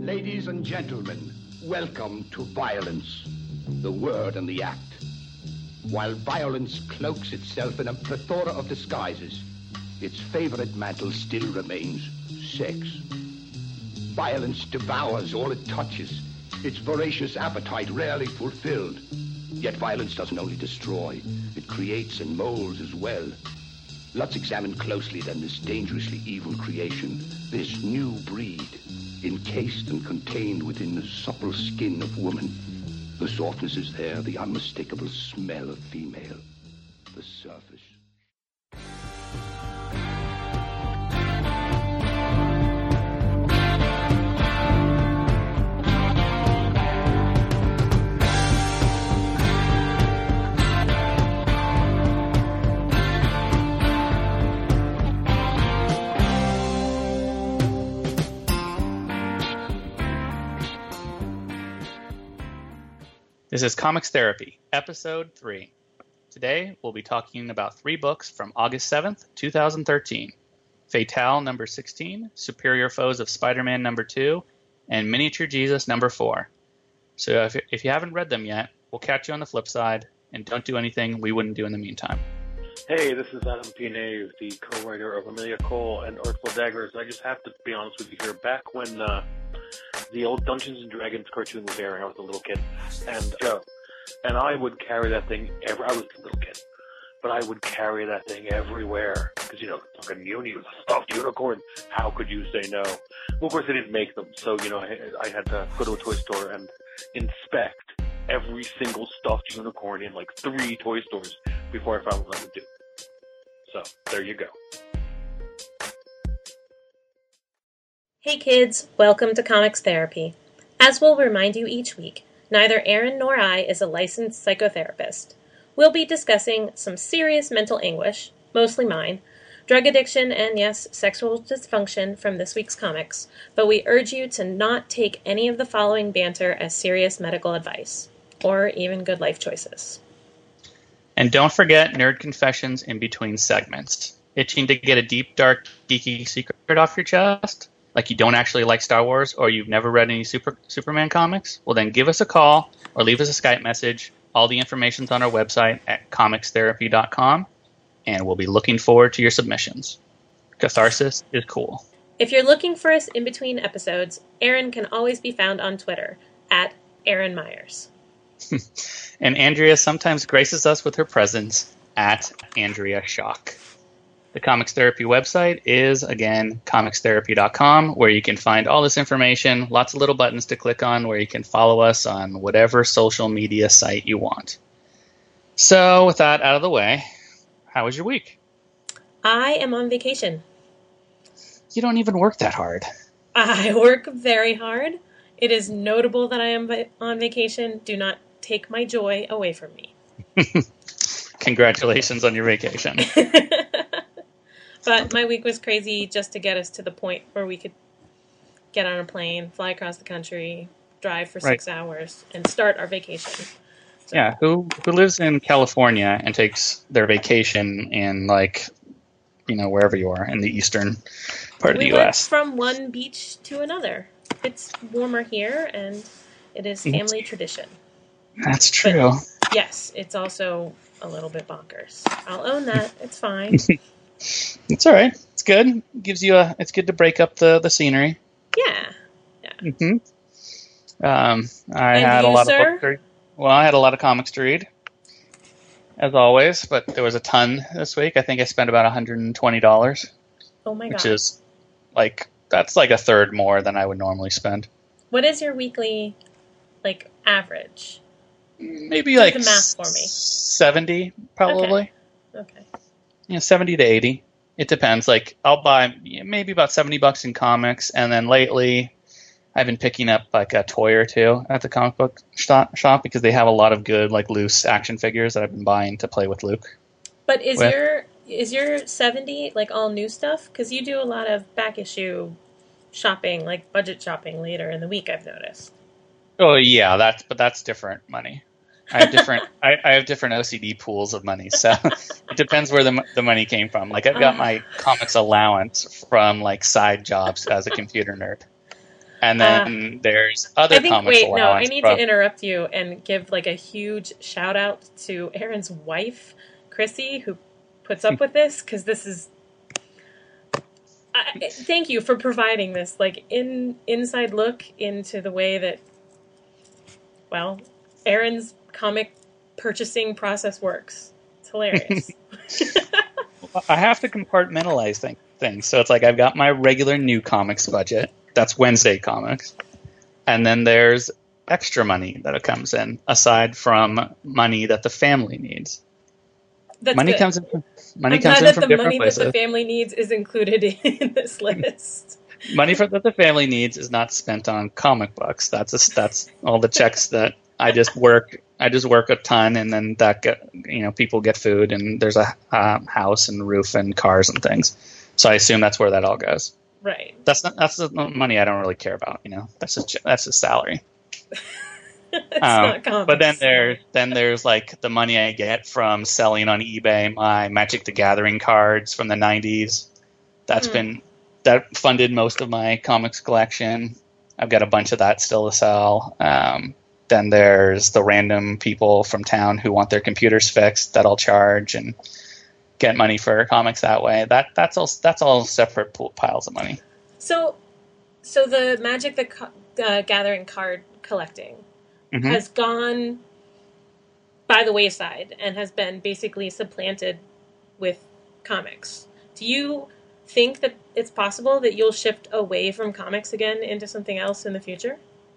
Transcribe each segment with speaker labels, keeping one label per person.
Speaker 1: Ladies and gentlemen, welcome to violence, the word and the act. While violence cloaks itself in a plethora of disguises, its favorite mantle still remains sex. Violence devours all it touches, its voracious appetite rarely fulfilled. Yet violence doesn't only destroy, it creates and molds as well. Let's examine closely then this dangerously evil creation, this new breed, encased and contained within the supple skin of woman. The softness is there, the unmistakable smell of female. The surface.
Speaker 2: This is Comics Therapy, Episode 3. Today, we'll be talking about 3 books from August 7th, 2013. Fatale number 16, Superior Foes of Spider-Man number 2, and Miniature Jesus number 4. So if you haven't read them yet, we'll catch you on the flip side, and don't do anything we wouldn't do in the meantime.
Speaker 3: Hey, this is Adam P. Nave, the co-writer of Amelia Cole and Artful Daggers. I just have to be honest with you here. Back when the old Dungeons and Dragons cartoon was airing, I was a little kid, and I would carry that thing I was a little kid, but I would carry that thing everywhere because fucking Uni was a stuffed unicorn. How could you say no? Well, of course they didn't make them, so I had to go to a toy store and inspect every single stuffed unicorn in like 3 toy stores before I found what I would do. So there you go.
Speaker 4: Hey kids, welcome to Comics Therapy. As we'll remind you each week, neither Aaron nor I is a licensed psychotherapist. We'll be discussing some serious mental anguish, mostly mine, drug addiction, and yes, sexual dysfunction from this week's comics, but we urge you to not take any of the following banter as serious medical advice, or even good life choices.
Speaker 2: And don't forget Nerd Confessions in between segments. Itching to get a deep, dark, geeky secret off your chest? Like you don't actually like Star Wars or you've never read any Superman comics? Well, then give us a call or leave us a Skype message. All the information's on our website at comicstherapy.com, and we'll be looking forward to your submissions. Catharsis is cool.
Speaker 4: If you're looking for us in between episodes, Aaron can always be found on Twitter at Aaron Myers.
Speaker 2: And Andrea sometimes graces us with her presence at Andrea Shock. The Comics Therapy website is, again, comicstherapy.com, where you can find all this information, lots of little buttons to click on, where you can follow us on whatever social media site you want. So, with that out of the way, how was your week?
Speaker 4: I am on vacation.
Speaker 2: You don't even work that hard.
Speaker 4: I work very hard. It is notable that I am on vacation. Do not take my joy away from me.
Speaker 2: Congratulations on your vacation.
Speaker 4: But my week was crazy just to get us to the point where we could get on a plane, fly across the country, drive for 6 hours, and start our vacation. So.
Speaker 2: Yeah, who lives in California and takes their vacation in, wherever you are in the eastern part of the U.S.?
Speaker 4: We went from one beach to another. It's warmer here, and it is family tradition.
Speaker 2: That's true.
Speaker 4: But, yes, it's also a little bit bonkers. I'll own that. It's fine.
Speaker 2: It's all right. It's good. It's good to break up the scenery.
Speaker 4: Yeah.
Speaker 2: Mm-hmm. I had a lot of books to read. Well, I had a lot of comics to read, as always, but there was a ton this week. I think I spent about $120.
Speaker 4: Oh my god!
Speaker 2: Which is that's like a third more than I would normally spend.
Speaker 4: What is your weekly average?
Speaker 2: Maybe
Speaker 4: do the math for me.
Speaker 2: 70 probably.
Speaker 4: Okay.
Speaker 2: 70 to 80. It depends. I'll buy maybe about $70 in comics, and then lately I've been picking up a toy or two at the comic book shop because they have a lot of good loose action figures that I've been buying to play with Luke.
Speaker 4: But is your 70 all new stuff? Because you do a lot of back issue shopping, budget shopping later in the week, I've noticed.
Speaker 2: Oh yeah, that's different money. I have different OCD pools of money, so it depends where the money came from. I've got my comics allowance from side jobs as a computer nerd. And then there's other comics allowance.
Speaker 4: I need to interrupt you and give like a huge shout out to Aaron's wife, Chrissy, who puts up with this, because this is. Thank you for providing this like inside look into the way that, well, Aaron's comic purchasing process works. It's hilarious.
Speaker 2: I have to compartmentalize things. So it's like I've got my regular new comics budget. That's Wednesday comics. And then there's extra money that comes in, aside from money that the family needs.
Speaker 4: That's
Speaker 2: money
Speaker 4: good.
Speaker 2: comes in from
Speaker 4: I'm glad
Speaker 2: different
Speaker 4: that the money
Speaker 2: places.
Speaker 4: that the family needs is included in this list.
Speaker 2: Money that the family needs is not spent on comic books. That's all the checks that I just work a ton, and then people get food, and there's a house and roof and cars and things. So I assume that's where that all goes.
Speaker 4: Right.
Speaker 2: That's the money I don't really care about. That's a salary.
Speaker 4: It's not comics.
Speaker 2: But then there's like the money I get from selling on eBay my Magic the Gathering cards from the 90s. That funded most of my comics collection. I've got a bunch of that still to sell. Then there's the random people from town who want their computers fixed that I'll charge and get money for comics that way. That's all separate piles of money.
Speaker 4: So the Magic the Gathering card collecting has gone by the wayside and has been basically supplanted with comics. Do you think that it's possible that you'll shift away from comics again into something else in the future?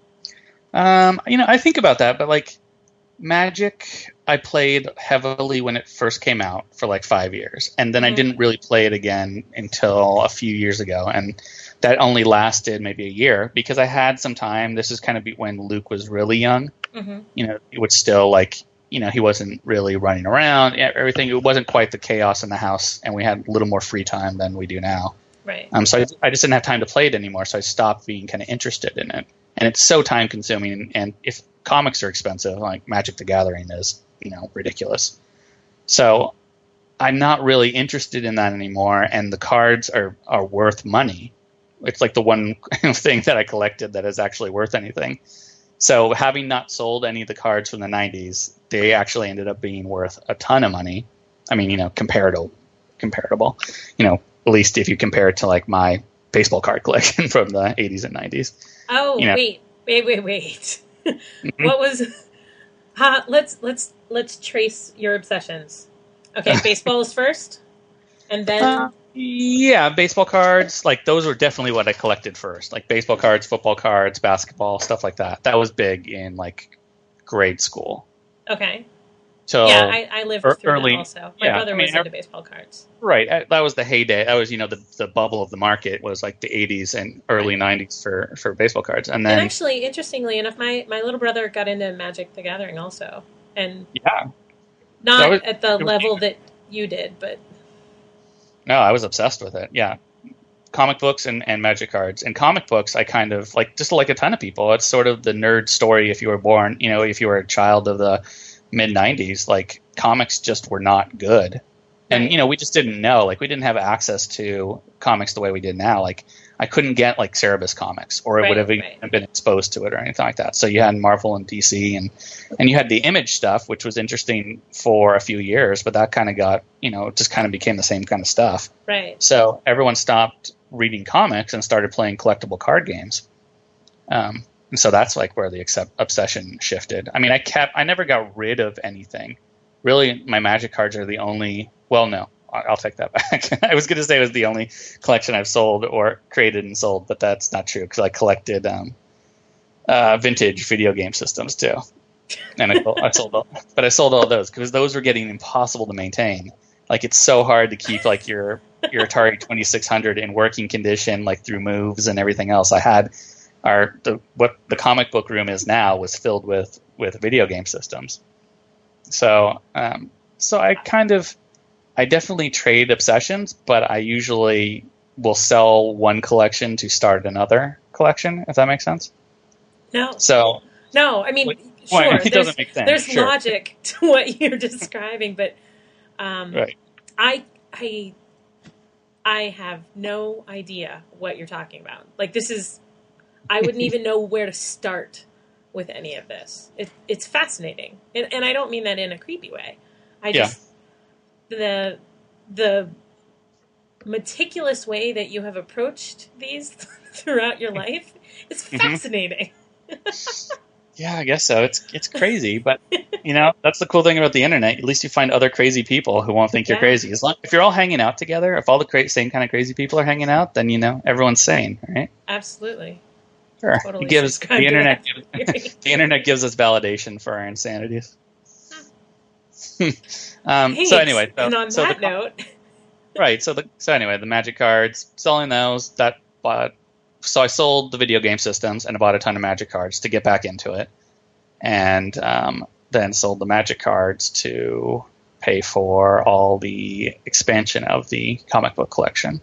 Speaker 2: I think about that, but like Magic, I played heavily when it first came out for like 5 years, and then I didn't really play it again until a few years ago, and that only lasted maybe a year because I had some time. This is kind of when Luke was really young. It was still he wasn't really running around. Everything, it wasn't quite the chaos in the house, and we had a little more free time than we do now.
Speaker 4: Right.
Speaker 2: So I just didn't have time to play it anymore, so I stopped being kind of interested in it. And it's so time consuming, and if comics are expensive, like Magic the Gathering is, ridiculous. So I'm not really interested in that anymore, and the cards are worth money. It's like the one thing that I collected that is actually worth anything. So having not sold any of the cards from the 90s, they actually ended up being worth a ton of money. I mean, comparable. At least if you compare it to like my baseball card collection from the 80s and 90s.
Speaker 4: Oh, wait. What was? Let's trace your obsessions. Okay, baseball's first, and then.
Speaker 2: Yeah, baseball cards, like those were definitely what I collected first. Like baseball cards, football cards, basketball, stuff like that. That was big in like grade school.
Speaker 4: Okay.
Speaker 2: So
Speaker 4: yeah, I lived through
Speaker 2: early,
Speaker 4: that also. My brother was into baseball cards.
Speaker 2: Right. That was the heyday. That was, the bubble of the market was like the 80s and early 90s for baseball cards. And then
Speaker 4: actually, interestingly enough, my little brother got into Magic the Gathering also. And not at the level that you did, but...
Speaker 2: No, I was obsessed with it. Yeah. Comic books and Magic cards. And comic books, I kind of, just like a ton of people, it's sort of the nerd story if you were born, if you were a child of the mid-90s, like comics just were not good. And, we just didn't know. Like, we didn't have access to comics the way we did now. Like, I couldn't get, like, Cerebus comics, or it would have even been exposed to it or anything like that. So you had Marvel and DC, and you had the Image stuff, which was interesting for a few years, but that kind of got, it just kind of became the same kind of stuff.
Speaker 4: Right.
Speaker 2: So everyone stopped reading comics and started playing collectible card games. And so that's, like, where the obsession shifted. I mean, I never got rid of anything. Really, my Magic cards are the only... Well, no, I'll take that back. I was going to say it was the only collection I've sold or created and sold, but that's not true because I collected vintage video game systems too, and I sold all those because those were getting impossible to maintain. Like, it's so hard to keep like your Atari 2600 in working condition, like through moves and everything else. I had what the comic book room is now was filled with video game systems. So I definitely trade obsessions, but I usually will sell one collection to start another collection, if that makes sense.
Speaker 4: No.
Speaker 2: So.
Speaker 4: No, I mean, sure.
Speaker 2: It doesn't make sense.
Speaker 4: There's logic to what you're describing, but
Speaker 2: right.
Speaker 4: I have no idea what you're talking about. Like, this is, I wouldn't even know where to start with any of this. It's fascinating. And I don't mean that in a creepy way. I just, the meticulous way that you have approached these throughout your life is fascinating.
Speaker 2: Yeah, I guess so. It's crazy, but that's the cool thing about the internet. At least you find other crazy people who won't think you're crazy. If you're all hanging out together, if all the same kind of crazy people are hanging out, then everyone's sane, right?
Speaker 4: Absolutely.
Speaker 2: Sure.
Speaker 4: Totally
Speaker 2: The internet gives us validation for our insanities. So anyway,
Speaker 4: and on that note,
Speaker 2: right. So anyway, the Magic cards, selling those. So I sold the video game systems and I bought a ton of Magic cards to get back into it, and then sold the Magic cards to pay for all the expansion of the comic book collection.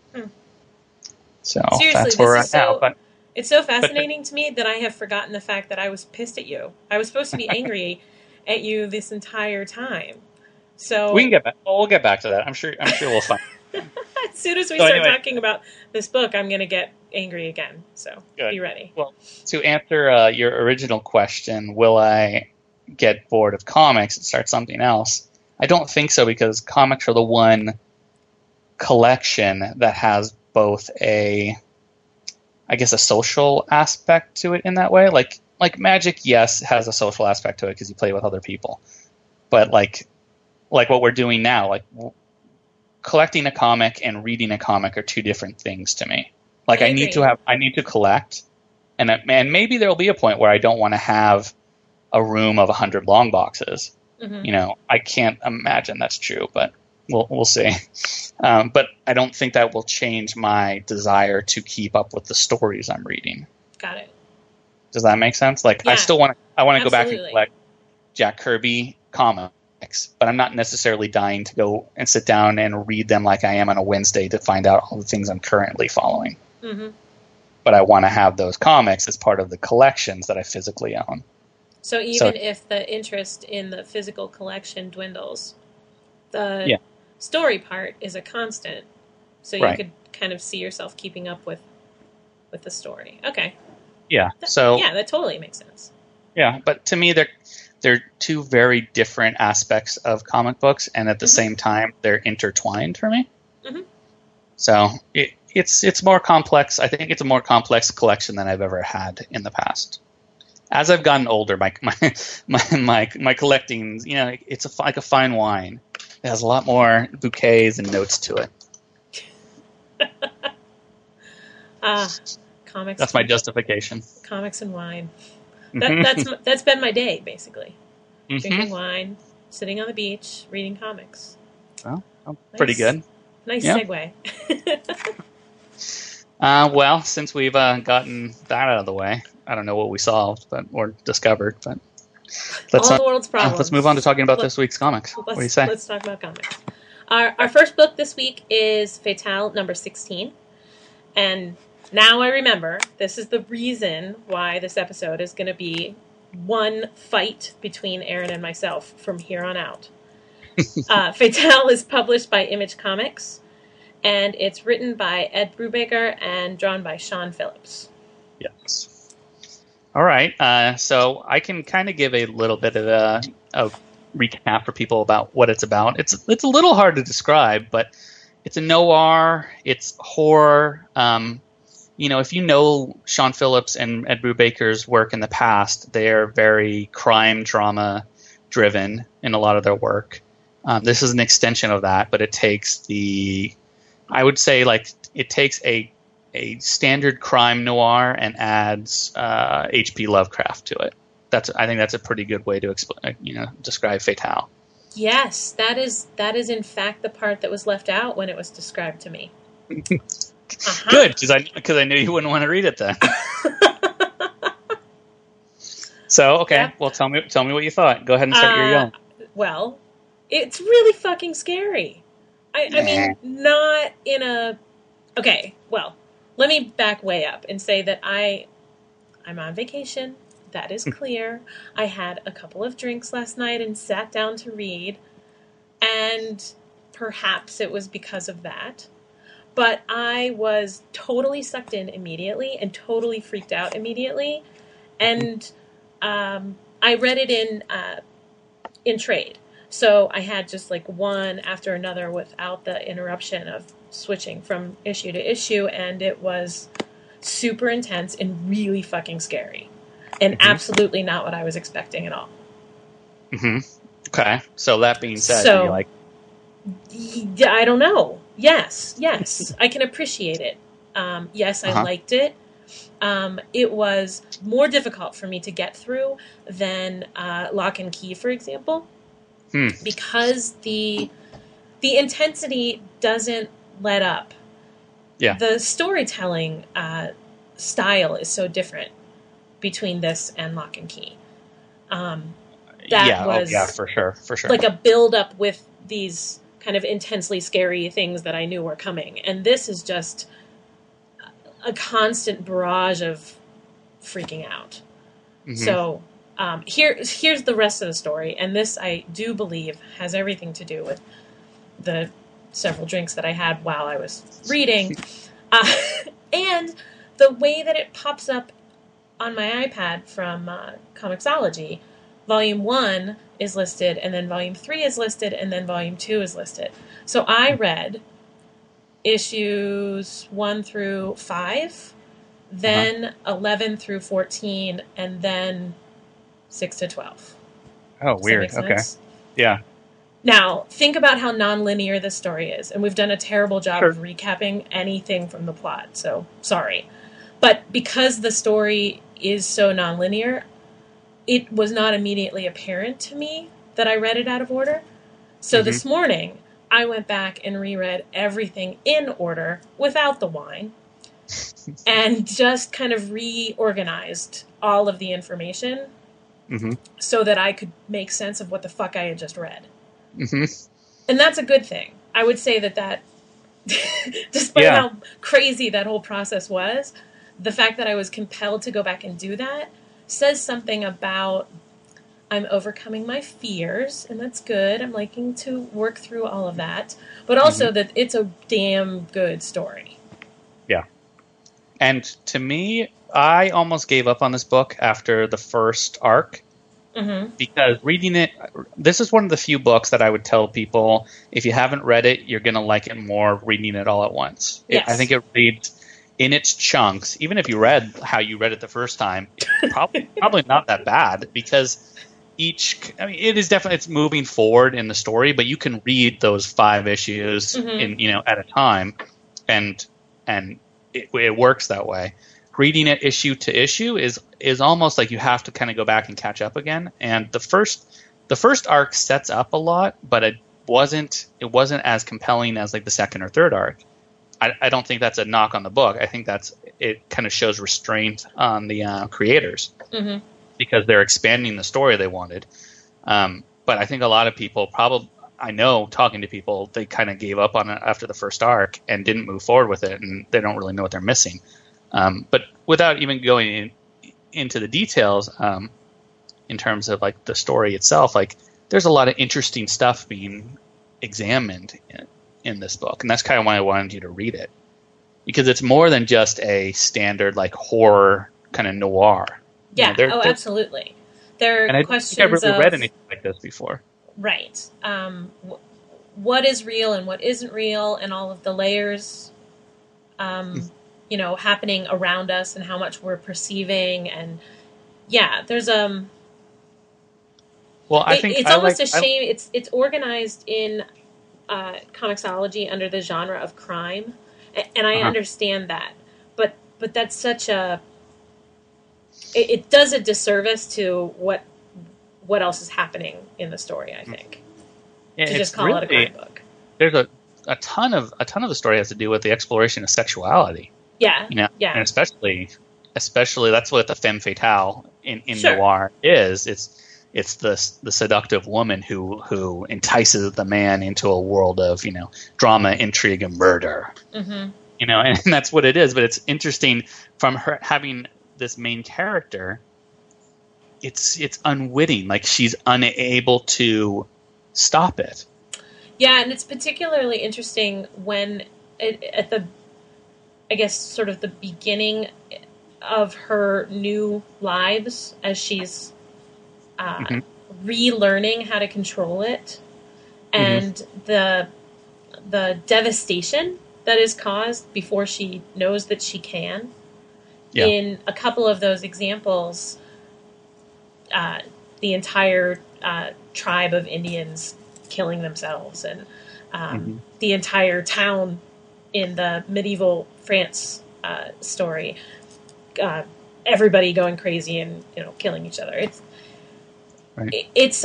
Speaker 2: So
Speaker 4: seriously,
Speaker 2: that's where we're at now. But
Speaker 4: it's so fascinating to me that I have forgotten the fact that I was pissed at you. I was supposed to be angry at you this entire time. So
Speaker 2: we can get back. Well, we'll get back to that. I'm sure we'll find.
Speaker 4: As soon as we start talking about this book, I'm going to get angry again. So be ready.
Speaker 2: Well, to answer your original question, will I get bored of comics and start something else? I don't think so, because comics are the one collection that has both a social aspect to it in that way. Like Magic, yes, has a social aspect to it because you play with other people. But like what we're doing now, like collecting a comic and reading a comic are two different things to me. Like I need to collect, and maybe there'll be a point where I don't want to have a room of 100 long boxes. Mm-hmm. I can't imagine that's true, but we'll see. But I don't think that will change my desire to keep up with the stories I'm reading.
Speaker 4: Got it.
Speaker 2: Does that make sense? Like, yeah. I want to go back and collect Jack Kirby comics, but I'm not necessarily dying to go and sit down and read them like I am on a Wednesday to find out all the things I'm currently following. Mm-hmm. But I want to have those comics as part of the collections that I physically own.
Speaker 4: So even if the interest in the physical collection dwindles, the story part is a constant. So you could kind of see yourself keeping up with the story. Okay.
Speaker 2: Yeah.
Speaker 4: That totally makes sense.
Speaker 2: Yeah, but to me they're two very different aspects of comic books, and at the same time they're intertwined for me. Mm-hmm. So it's more complex. I think it's a more complex collection than I've ever had in the past. As I've gotten older, my collecting, it's like a fine wine. It has a lot more bouquets and notes to it.
Speaker 4: Comics.
Speaker 2: That's my justification.
Speaker 4: Comics and wine. That's been my day, basically. Mm-hmm. Drinking wine, sitting on the beach, reading comics.
Speaker 2: Well, pretty good.
Speaker 4: Nice segue.
Speaker 2: Well, since we've gotten that out of the way, I don't know what we solved or discovered, but
Speaker 4: all the world's problems.
Speaker 2: Let's move on to talking about this week's comics. What do you say?
Speaker 4: Let's talk about comics. Our first book this week is Fatale number 16, and now I remember this is the reason why this episode is going to be one fight between Aaron and myself from here on out. Fatale is published by Image Comics, and it's written by Ed Brubaker and drawn by Sean Phillips.
Speaker 2: Yes. All right. So I can kind of give a little bit of a recap for people about what it's about. It's a little hard to describe, but it's a noir. It's horror. If you know Sean Phillips and Ed Brubaker's work in the past, they're very crime drama driven in a lot of their work. This is an extension of that, but it takes a standard crime noir and adds H.P. Lovecraft to it. I think that's a pretty good way to describe Fatale.
Speaker 4: Yes, that is in fact the part that was left out when it was described to me.
Speaker 2: Good, because I knew you wouldn't want to read it then. So, okay, yep. Well, tell me what you thought. Go ahead and start your yelling.
Speaker 4: Well, it's really fucking scary. I mean, not in a... Okay, well, let me back way up and say that I'm on vacation. That is clear. I had a couple of drinks last night and sat down to read, and perhaps it was because of that. but I was totally sucked in immediately and totally freaked out immediately. And I read it in trade. So I had just like one after another without the interruption of switching from issue to issue, and it was super intense and really fucking scary. And absolutely not what I was expecting at all.
Speaker 2: Mm-hmm. Okay. So that being said,
Speaker 4: So,
Speaker 2: do you like...
Speaker 4: I don't know. Yes. I can appreciate it. Yes, I liked it. It was more difficult for me to get through than Lock and Key, for example, because the intensity doesn't let up.
Speaker 2: Yeah.
Speaker 4: The storytelling style is so different between this and Lock and Key. That was
Speaker 2: for sure.
Speaker 4: like a build up with these kind of intensely scary things that I knew were coming. And this is just a constant barrage of freaking out. Mm-hmm. So here's the rest of the story. And this, I do believe, has everything to do with the several drinks that I had while I was reading. And the way that it pops up on my iPad from Comixology. Volume 1 is listed, and then Volume 3 is listed, and then Volume 2 is listed. So I read issues 1 through 5, then 11 through 14, and then 6 to 12.
Speaker 2: Oh, weird. Okay. Yeah.
Speaker 4: Now, think about how non-linear this story is, and we've done a terrible job of recapping anything from the plot, so sorry. But because the story is so non-linear, it was not immediately apparent to me that I read it out of order. So this morning, I went back and reread everything in order without the wine and just kind of reorganized all of the information so that I could make sense of what the fuck I had just read. And that's a good thing. I would say that despite how crazy that whole process was, the fact that I was compelled to go back and do that says something about I'm overcoming my fears, and that's good. I'm liking to work through all of that, but also that it's a damn good story.
Speaker 2: Yeah. And to me, I almost gave up on this book after the first arc because reading it, this is one of the few books that I would tell people, if you haven't read it, you're going to like it more reading it all at once.
Speaker 4: Yes.
Speaker 2: I think it reads in its chunks. Even if you read how you read it the first time, probably not that bad, because it is definitely, it's moving forward in the story, but you can read those 5 issues at a time, and it works that way. Reading it issue to issue is almost like you have to kind of go back and catch up again. And the first arc sets up a lot, but it wasn't as compelling as like the second or third arc. I don't think that's a knock on the book. I think it kind of shows restraint on the creators because they're expanding the story they wanted. But I think a lot of people I know, talking to people, they kind of gave up on it after the first arc and didn't move forward with it, and they don't really know what they're missing. But without even going into the details, in terms of like the story itself, like there's a lot of interesting stuff being examined in this book, and that's kind of why I wanted you to read it, because it's more than just a standard like horror kind of noir.
Speaker 4: Yeah, absolutely. There are questions.
Speaker 2: I don't think I've really read anything like this before.
Speaker 4: Right. What is real and what isn't real, and all of the layers, happening around us, and how much we're perceiving, and there's I think it's almost a shame. It's organized in Comixology under the genre of crime, and I understand that, but that's such a it does a disservice to what else is happening in the story, I think. To just call it a crime book.
Speaker 2: There's a ton of the story has to do with the exploration of sexuality.
Speaker 4: Yeah.
Speaker 2: And especially that's what the femme fatale in noir is. It's the seductive woman who entices the man into a world of, drama, intrigue, and murder. And that's what it is. But it's interesting from her having this main character. It's unwitting, like she's unable to stop it.
Speaker 4: Yeah, and it's particularly interesting when at the, I guess, sort of the beginning of her new lives as she's relearning how to control it, and the devastation that is caused before she knows that she can. Yeah. In a couple of those examples, the entire tribe of Indians killing themselves, and the entire town in the medieval France story, everybody going crazy and killing each other. It's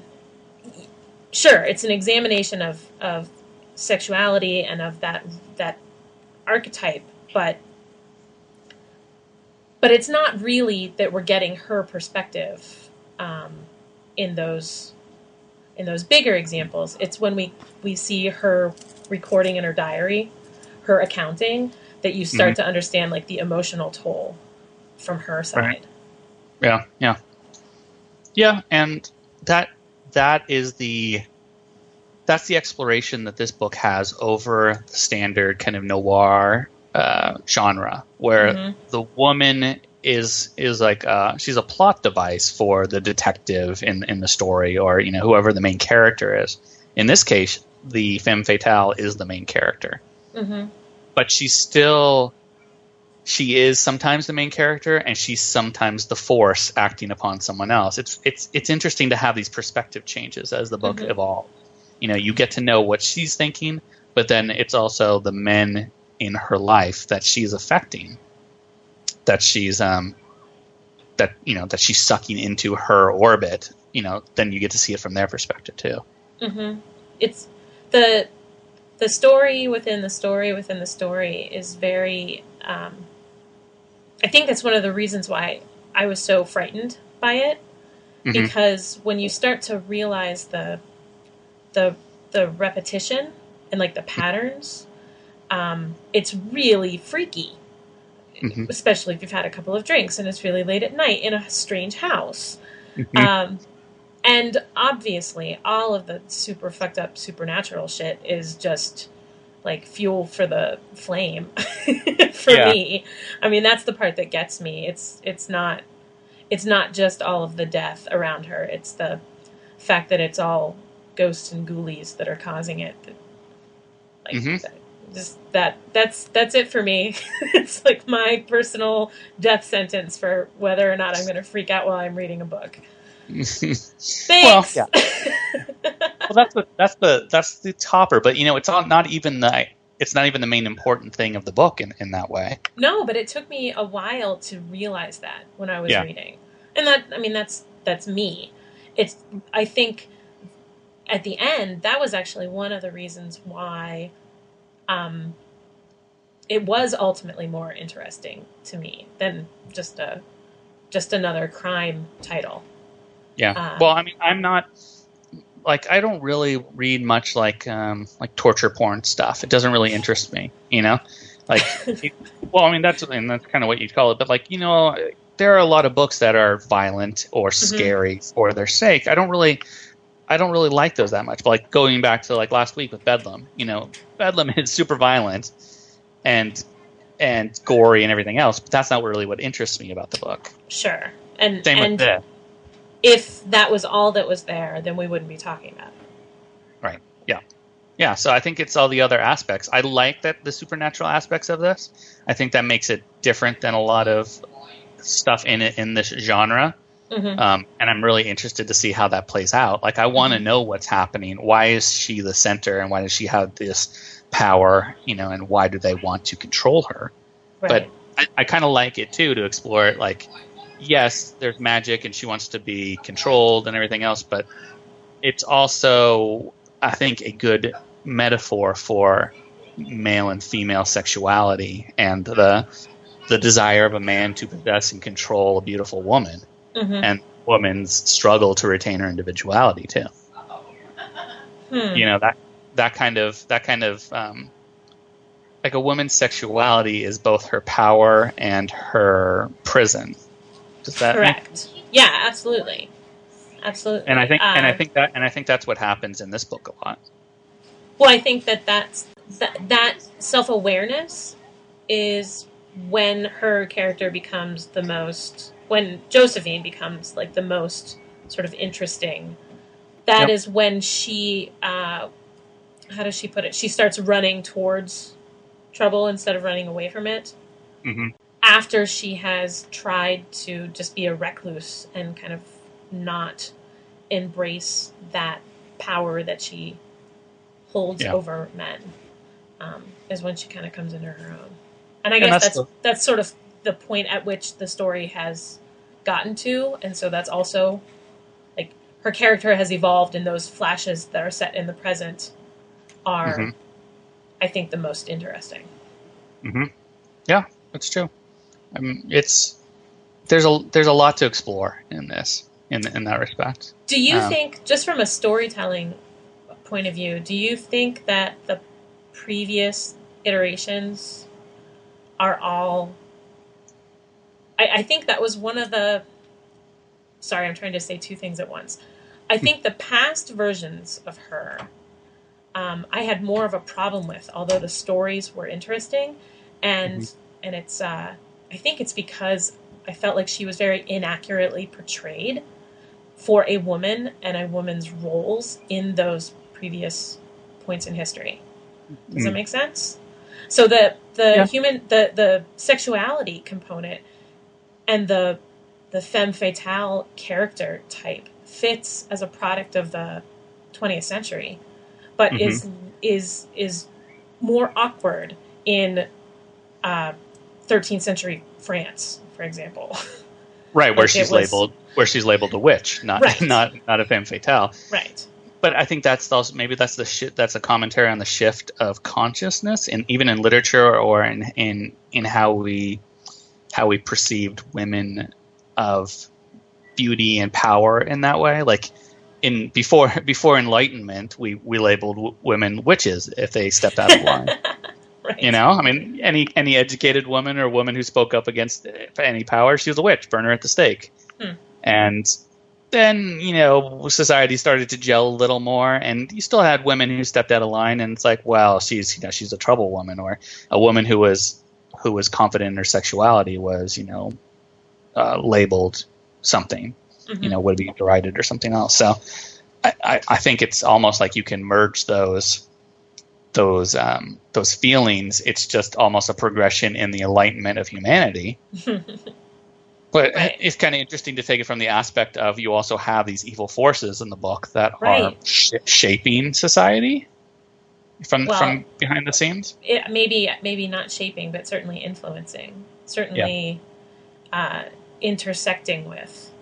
Speaker 4: sure, it's an examination of sexuality and of that archetype, but it's not really that we're getting her perspective in those bigger examples. It's when we see her recording in her diary, her accounting, that you start to understand like the emotional toll from her side.
Speaker 2: Right. Yeah, and that's the exploration that this book has over the standard kind of noir genre, where the woman is like she's a plot device for the detective in the story, or whoever the main character is. In this case, the femme fatale is the main character, but she is sometimes the main character, and she's sometimes the force acting upon someone else. It's interesting to have these perspective changes as the book evolves. You get to know what she's thinking, but then it's also the men in her life that she's affecting, that she's that she's sucking into her orbit. Then you get to see it from their perspective too.
Speaker 4: It's the story within the story within the story is very. I think that's one of the reasons why I was so frightened by it, because when you start to realize the repetition and like the patterns, it's really freaky, especially if you've had a couple of drinks and it's really late at night in a strange house. And obviously all of the super fucked up supernatural shit is just like fuel for the flame for me. I mean, that's the part that gets me. It's not just all of the death around her. It's the fact that it's all ghosts and ghoulies that are causing it. That's it for me. It's like my personal death sentence for whether or not I'm going to freak out while I'm reading a book. Thanks.
Speaker 2: Well, yeah. Well, that's the topper, but it's not even the main important thing of the book in that way.
Speaker 4: No, but it took me a while to realize that when I was reading, and that's me. I think at the end that was actually one of the reasons why it was ultimately more interesting to me than just another crime title.
Speaker 2: Yeah. Well, I mean, I'm not I don't really read much like torture porn stuff. It doesn't really interest me, well, I mean, that's kind of what you'd call it. But there are a lot of books that are violent or scary for their sake. I don't really like those that much. But going back to last week with Bedlam, Bedlam is super violent and gory and everything else, but that's not really what interests me about the book.
Speaker 4: Sure. And
Speaker 2: same with this.
Speaker 4: If that was all that was there, then we wouldn't be talking about it.
Speaker 2: Right. Yeah. Yeah. So I think it's all the other aspects. I like the supernatural aspects of this. I think that makes it different than a lot of stuff in this genre. And I'm really interested to see how that plays out. I want to know what's happening. Why is she the center, and why does she have this power? And why do they want to control her? Right. But I kind of like it too to explore it. Yes, there's magic and she wants to be controlled and everything else, but it's also, I think, a good metaphor for male and female sexuality and the desire of a man to possess and control a beautiful woman, and woman's struggle to retain her individuality too. That kind of a woman's sexuality is both her power and her prison. Does that
Speaker 4: correct? Yeah, absolutely. And
Speaker 2: I think that's what happens in this book a lot.
Speaker 4: Well, I think that's that self-awareness is when her character becomes when Josephine becomes like the most sort of interesting. That is when she, how does she put it? She starts running towards trouble instead of running away from it.
Speaker 2: Mm-hmm.
Speaker 4: After she has tried to just be a recluse and kind of not embrace that power that she holds over men, is when she kind of comes into her own. And I guess that's sort of the point at which the story has gotten to, and so that's also like her character has evolved, and those flashes that are set in the present are, I think, the most interesting.
Speaker 2: Mm-hmm. Yeah, that's true. There's a lot to explore in this in that respect.
Speaker 4: Do you think, just from a storytelling point of view, do you think that the previous iterations are all... I think that was one of the... Sorry, I'm trying to say two things at once. I think the past versions of her, I had more of a problem with, although the stories were interesting, and it's... I think it's because I felt like she was very inaccurately portrayed for a woman and a woman's roles in those previous points in history. Does that make sense? So the sexuality component and the femme fatale character type fits as a product of the 20th century, but is more awkward in 13th century France, for example.
Speaker 2: Right, where she's labeled a witch, not a femme fatale.
Speaker 4: Right.
Speaker 2: But I think that's also that's a commentary on the shift of consciousness, and even in literature or in how we perceived women of beauty and power in that way. Like before Enlightenment, we labeled women witches if they stepped out of line. Right. You know, I mean, any educated woman or woman who spoke up against any power, she was a witch. Burn her at the stake. And then, you know, society started to gel a little more, and you still had women who stepped out of line, and it's like, well, she's a trouble woman, or a woman who was confident in her sexuality was, labeled something, would be derided or something else. So I think it's almost like you can merge those feelings. It's just almost a progression in the enlightenment of humanity. But it's kind of interesting to take it from the aspect of you also have these evil forces in the book that are shaping society from behind the scenes.
Speaker 4: Maybe not shaping, but certainly influencing. Certainly intersecting with.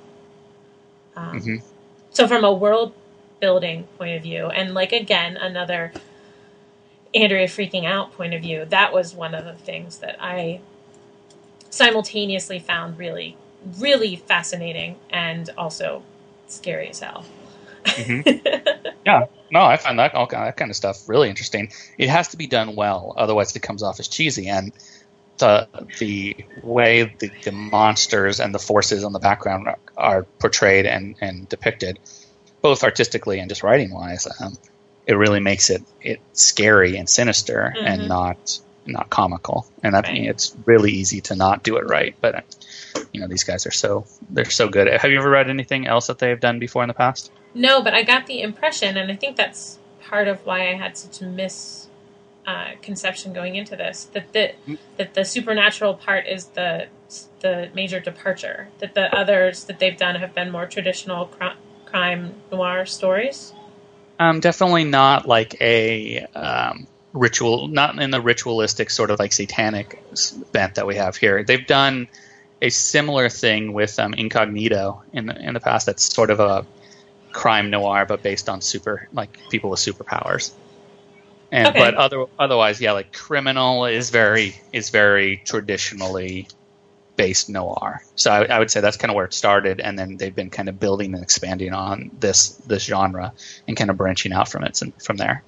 Speaker 4: So from a world building point of view, and like again another Andrea freaking out point of view, that was one of the things that I simultaneously found really, really fascinating and also scary as hell.
Speaker 2: Yeah, no, I find that kind of stuff really interesting. It has to be done well, otherwise it comes off as cheesy. And the way the monsters and the forces on the background are portrayed and depicted, both artistically and just writing wise, it really makes it scary and sinister and not comical. And that it's really easy to not do it right. But these guys are so good. Have you ever read anything else that they've done before in the past?
Speaker 4: No, but I got the impression, and I think that's part of why I had such a misconception going into this, that the supernatural part is the major departure. That the others that they've done have been more traditional crime noir stories.
Speaker 2: Definitely not like a ritual, not in the ritualistic sort of like satanic bent that we have here. They've done a similar thing with Incognito in the past. That's sort of a crime noir, but based on people with superpowers. And but otherwise, like Criminal is very traditionally based noir. So I would say that's kind of where it started, and then they've been kind of building and expanding on this genre and kind of branching out from it from there.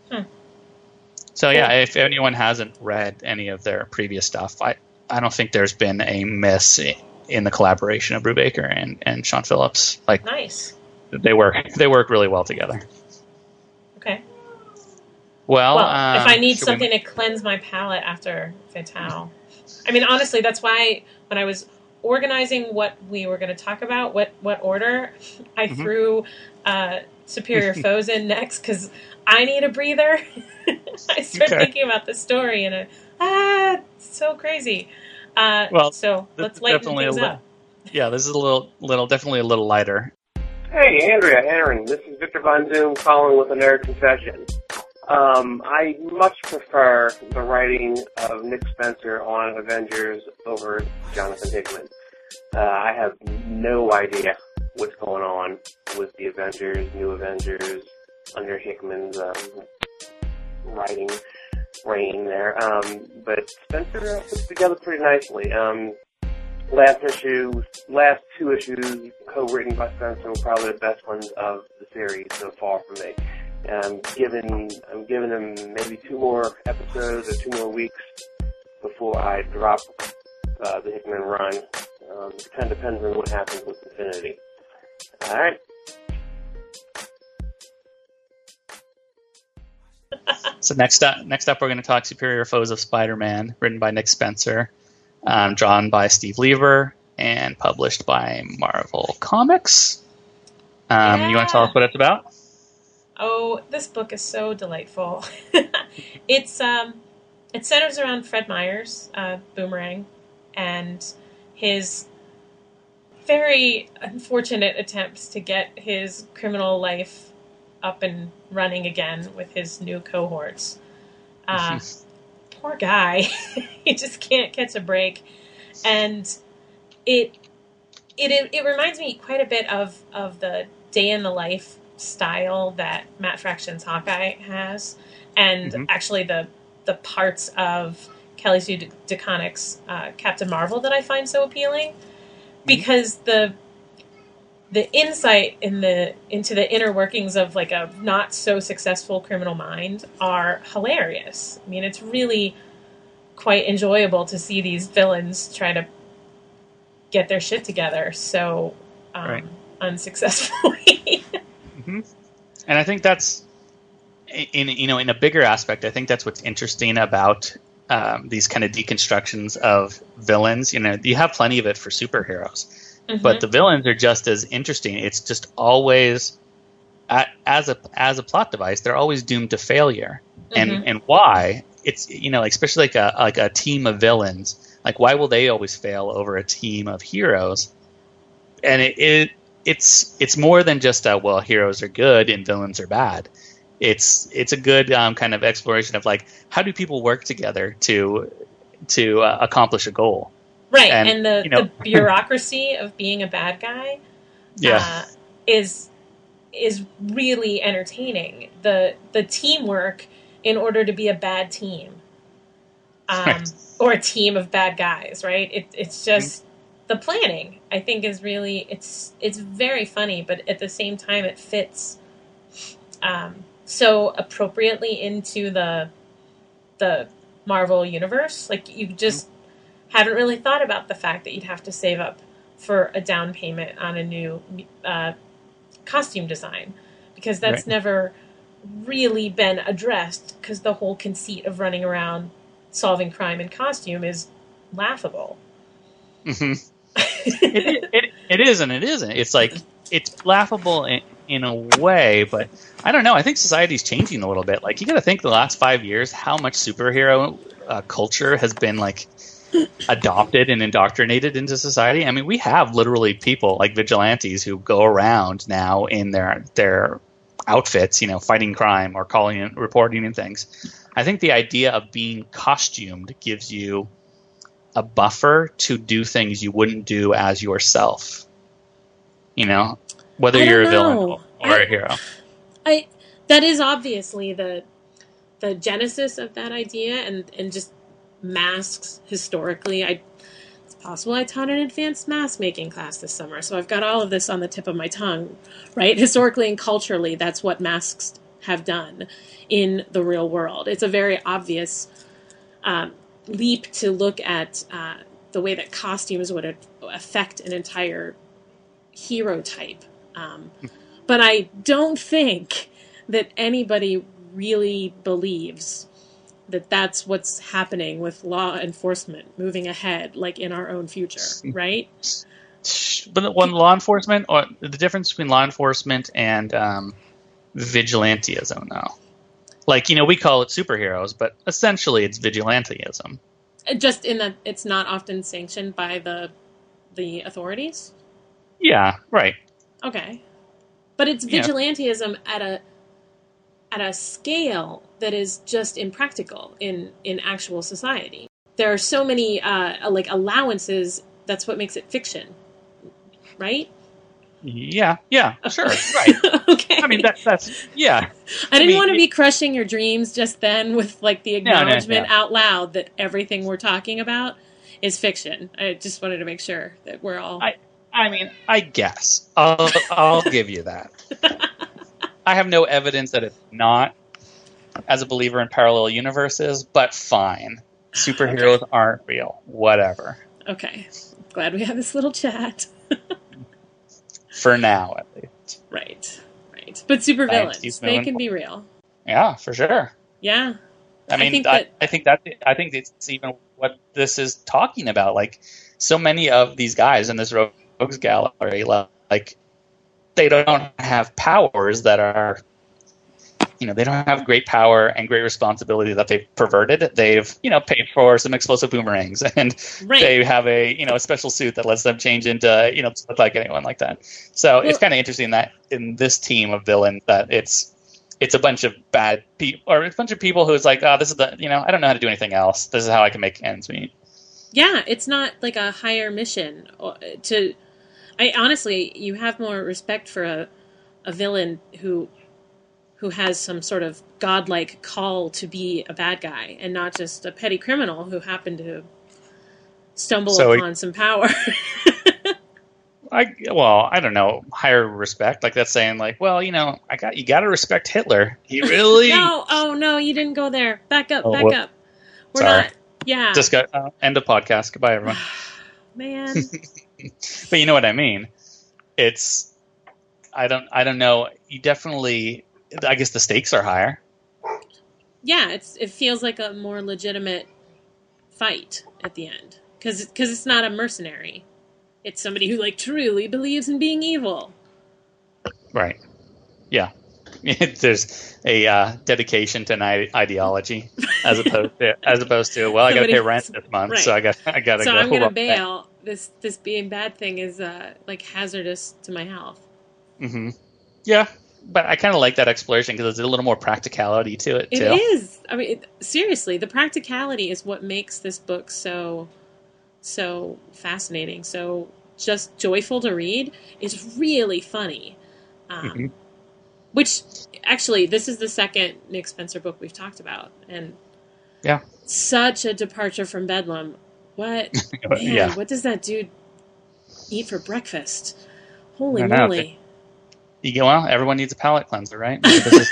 Speaker 2: So if anyone hasn't read any of their previous stuff, I don't think there's been a miss in the collaboration of Brubaker and Sean Phillips. Like,
Speaker 4: nice.
Speaker 2: They work really well together.
Speaker 4: Okay.
Speaker 2: Well,
Speaker 4: if I need
Speaker 2: should
Speaker 4: something to cleanse my palate after Fatale. I mean, honestly, that's why when I was organizing what we were going to talk about, what order, I threw Superior Foes in next because I need a breather. I started thinking about the story and it's so crazy. So let's lighten things up.
Speaker 2: Yeah, this is definitely a little lighter.
Speaker 5: Hey, Andrea, Aaron, this is Victor Von Doom calling with a Nerd Confession. I much prefer the writing of Nick Spencer on Avengers over Jonathan Hickman. I have no idea what's going on with the Avengers, New Avengers, under Hickman's writing reign there. But Spencer puts it together pretty nicely. Last two issues co-written by Spencer were probably the best ones of the series so far for me. I'm giving him maybe 2 more episodes or 2 more weeks before I drop the Hickman run. It kind of depends on what happens with Infinity. All right.
Speaker 2: So next up, we're going to talk Superior Foes of Spider-Man, written by Nick Spencer, drawn by Steve Lieber, and published by Marvel Comics. You want to tell us what it's about?
Speaker 4: Oh, this book is so delightful. It centers around Fred Myers, Boomerang, and his very unfortunate attempts to get his criminal life up and running again with his new cohorts. Poor guy. He just can't catch a break. And it reminds me quite a bit of the day in the life style that Matt Fraction's Hawkeye has, and actually the parts of Kelly Sue DeConnick's Captain Marvel that I find so appealing, because the insight into the inner workings of like a not so successful criminal mind are hilarious. I mean, it's really quite enjoyable to see these villains try to get their shit together so unsuccessfully.
Speaker 2: And I think that's in a bigger aspect. I think that's what's interesting about these kind of deconstructions of villains. You have plenty of it for superheroes, but the villains are just as interesting. It's just always as a plot device, they're always doomed to failure. And why? It's like especially like a team of villains. Like, why will they always fail over a team of heroes? And it's more than just heroes are good and villains are bad. It's a good kind of exploration of like, how do people work together to accomplish a goal?
Speaker 4: Right, and the bureaucracy of being a bad guy, is really entertaining. The teamwork in order to be a bad team, or a team of bad guys. Right, it's just. The planning, I think, is really it's very funny, but at the same time, it fits so appropriately into the Marvel universe. Like, you just haven't really thought about the fact that you'd have to save up for a down payment on a new costume design, because that's never really been addressed, because the whole conceit of running around solving crime in costume is laughable.
Speaker 2: It is and it isn't. It's like, it's laughable in a way, but I don't know. I think society's changing a little bit. Like, you got to think the last 5 years, how much superhero culture has been like adopted and indoctrinated into society. I mean, we have literally people like vigilantes who go around now in their outfits, fighting crime or calling and reporting and things. I think the idea of being costumed gives you a buffer to do things you wouldn't do as yourself. Whether you're a villain or a hero.
Speaker 4: That is obviously the genesis of that idea, and just masks historically. It's possible I taught an advanced mask making class this summer, so I've got all of this on the tip of my tongue, right? Historically and culturally, that's what masks have done in the real world. It's a very obvious leap to look at the way that costumes would affect an entire hero type. But I don't think that anybody really believes that that's what's happening with law enforcement moving ahead, like in our own future, right?
Speaker 2: But when law enforcement, or the difference between law enforcement and vigilantism, though, like, we call it superheroes, but essentially it's vigilantism.
Speaker 4: Just in that it's not often sanctioned by the authorities.
Speaker 2: Yeah, right.
Speaker 4: Okay, but it's vigilantism at a scale that is just impractical in actual society. There are so many like allowances. That's what makes it fiction, right?
Speaker 2: Yeah, sure, right.
Speaker 4: Okay.
Speaker 2: I mean, that's yeah.
Speaker 4: I didn't want to be crushing your dreams just then with like the acknowledgement
Speaker 2: No.
Speaker 4: out loud that everything we're talking about is fiction. I just wanted to make sure that we're all.
Speaker 2: I mean, I guess I'll give you that. I have no evidence that it's not, as a believer in parallel universes, but fine. Superheroes aren't real. Whatever.
Speaker 4: Okay. Glad we had this little chat.
Speaker 2: For now, at least.
Speaker 4: Right. But supervillains, they can be real.
Speaker 2: Yeah, for sure.
Speaker 4: Yeah.
Speaker 2: I mean, I think it's even what this is talking about. Like, so many of these guys in this rogues gallery, like, they don't have powers that are, they don't have great power and great responsibility that they've perverted. They've, paid for some explosive boomerangs, and they have a special suit that lets them change into, look like anyone like that. So it's kind of interesting that in this team of villains that it's a bunch of bad people, or it's a bunch of people who's like, oh, this is the, I don't know how to do anything else. This is how I can make ends meet.
Speaker 4: Yeah, it's not like a higher mission honestly, you have more respect for a villain who has some sort of godlike call to be a bad guy and not just a petty criminal who happened to stumble upon some power.
Speaker 2: I don't know, higher respect. Like, that's saying, like, well, you got to respect Hitler. He really...
Speaker 4: No, you didn't go there. Back up. We're
Speaker 2: Sorry.
Speaker 4: not... Yeah.
Speaker 2: Just got end of podcast. Goodbye, everyone.
Speaker 4: Man.
Speaker 2: But you know what I mean. It's... I don't know. You definitely... I guess the stakes are higher.
Speaker 4: Yeah, it feels like a more legitimate fight at the end. Because it's not a mercenary. It's somebody who, like, truly believes in being evil.
Speaker 2: Right. Yeah. There's a dedication to an ideology as opposed to well, I got to pay rent this month, right. So I got to go.
Speaker 4: So I'm going to bail. This being bad thing is like hazardous to my health.
Speaker 2: Mm-hmm. Yeah, but I kind of like that exploration because there's a little more practicality to it too.
Speaker 4: It is. I mean, seriously, the practicality is what makes this book so fascinating. So just joyful to read. It's really funny.
Speaker 2: Mm-hmm.
Speaker 4: Which, actually, this is the second Nick Spencer book we've talked about. And such a departure from Bedlam. What? Man, what does that dude eat for breakfast? Holy moly.
Speaker 2: Everyone needs a palate cleanser, right?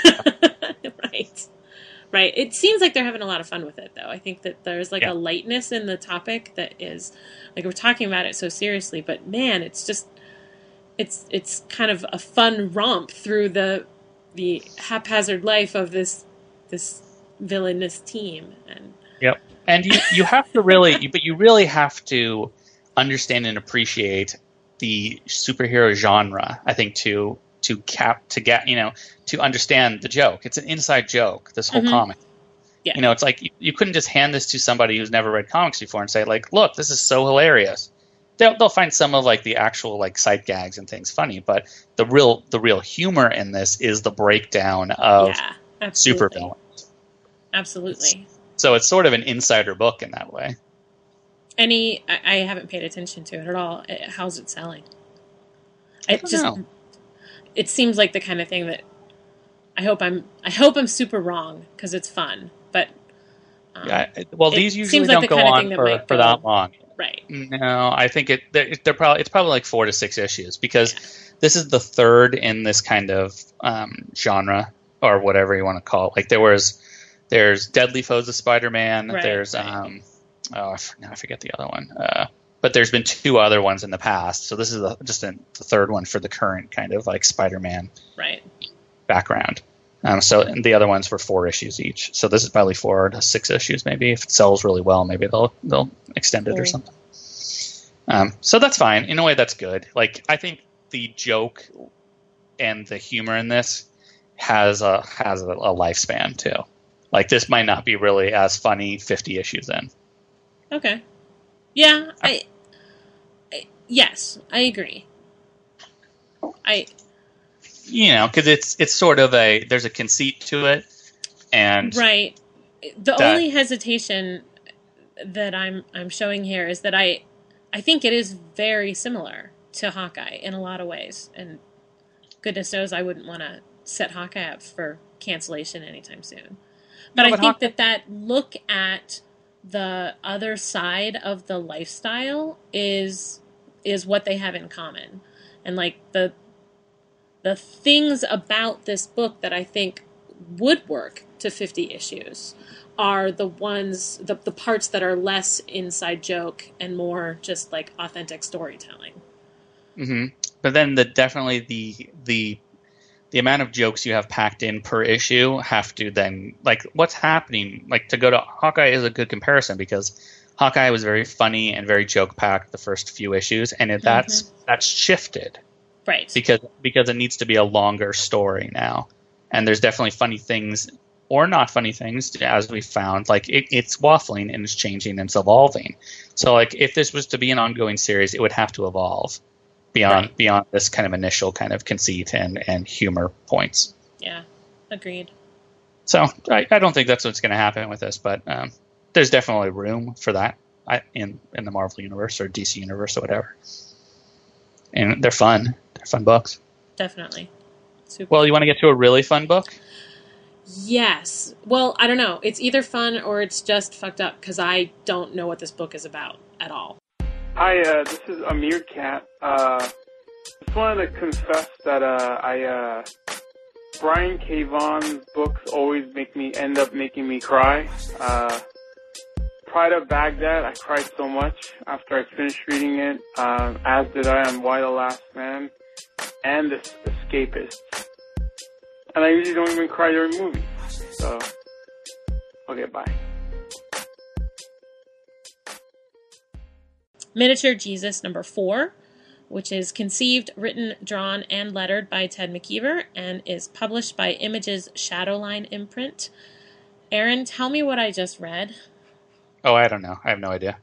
Speaker 4: Right. It seems like they're having a lot of fun with it, though. I think that there's a lightness in the topic that is, like, we're talking about it so seriously, but man, it's just... It's kind of a fun romp through the haphazard life of this villainous team.
Speaker 2: And you have to really have to understand and appreciate the superhero genre, I think, to understand the joke. It's an inside joke, this whole comic. Yeah. It's like you couldn't just hand this to somebody who's never read comics before and say, like, look, this is so hilarious. They'll find some of, like, the actual, like, sight gags and things funny, but the real humor in this is the breakdown of supervillains.
Speaker 4: Absolutely.
Speaker 2: So it's sort of an insider book in that way.
Speaker 4: I haven't paid attention to it at all. How's it selling?
Speaker 2: I don't know.
Speaker 4: It seems like the kind of thing that I hope I'm super wrong because it's fun, but
Speaker 2: these usually don't go on for that long.
Speaker 4: Right.
Speaker 2: No, I think it's probably like 4 to 6 issues because this is the third in this kind of genre or whatever you want to call it. Like there's Deadly Foes of Spider-Man. Right, there's I forget the other one. But there's been 2 other ones in the past, so this is the third one for the current kind of like Spider-Man background. So the other ones were 4 issues each. So this is probably 4 to 6 issues maybe. If it sells really well, maybe they'll extend it or something. So that's fine. In a way, that's good. Like, I think the joke and the humor in this has a lifespan too. Like, this might not be really as funny 50 issues in.
Speaker 4: Okay. Yeah, yes, I agree.
Speaker 2: Because it's sort of there's a conceit to it, and
Speaker 4: right. The only hesitation that I'm showing here is that I think it is very similar to Hawkeye in a lot of ways, and goodness knows I wouldn't want to set Hawkeye up for cancellation anytime soon. But I think that look at the other side of the lifestyle is what they have in common, and like the things about this book that I think would work to 50 issues are the ones, the parts that are less inside joke and more just like authentic storytelling.
Speaker 2: Mm-hmm. But then definitely the amount of jokes you have packed in per issue have to then, like, what's happening, like, to go to Hawkeye is a good comparison because Hawkeye was very funny and very joke packed the first few issues, and that's shifted.
Speaker 4: Right.
Speaker 2: Because it needs to be a longer story now. And there's definitely funny things or not funny things, as we found. Like, it's waffling and it's changing and it's evolving. So, like, if this was to be an ongoing series, it would have to evolve beyond this kind of initial kind of conceit and humor points.
Speaker 4: Yeah, agreed.
Speaker 2: So I don't think that's what's going to happen with this, but there's definitely room for that in the Marvel Universe or DC Universe or whatever. And they're fun. They're fun books.
Speaker 4: Definitely. Super.
Speaker 2: Well, you want to get to a really fun book?
Speaker 4: Yes. Well, I don't know. It's either fun or it's just fucked up because I don't know what this book is about at all.
Speaker 6: Hi, this is Amir Cat. Just wanted to confess that Brian K. Vaughan's books always end up making me cry. Pride of Baghdad, I cried so much after I finished reading it, as did I on Why the Last Man, and The Escapist. And I usually don't even cry during movies. So, okay, bye.
Speaker 4: Miniature Jesus number 4, which is conceived, written, drawn, and lettered by Ted McKeever, and is published by Image's Shadowline imprint. Aaron, tell me what I just read.
Speaker 2: Oh, I don't know. I have no idea.